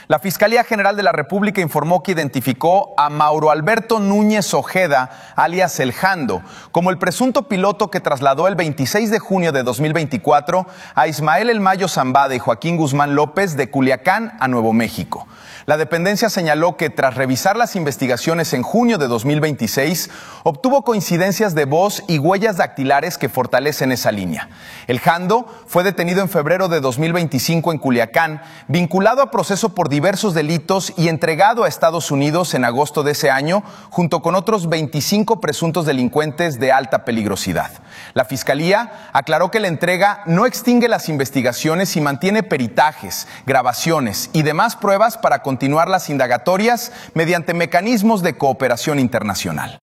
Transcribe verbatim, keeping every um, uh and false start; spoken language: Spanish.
La Fiscalía General de la República informó que identificó a Mauro Alberto Núñez Ojeda, alias El Jando, como el presunto piloto que trasladó el veintiséis de junio de dos mil veinticuatro a Ismael El Mayo Zambada y Joaquín Guzmán López de Culiacán a Nuevo México. La dependencia señaló que tras revisar las investigaciones en junio de dos mil veintiséis, obtuvo coincidencias de voz y huellas dactilares que fortalecen esa línea. El Jando fue detenido en febrero de dos mil veinticinco en Culiacán, vinculado a proceso por diversos delitos y entregado a Estados Unidos en agosto de ese año, junto con otros veinticinco presuntos delincuentes de alta peligrosidad. La Fiscalía aclaró que la entrega no extingue las investigaciones y mantiene peritajes, grabaciones y demás pruebas para continuar las indagatorias mediante mecanismos de cooperación internacional.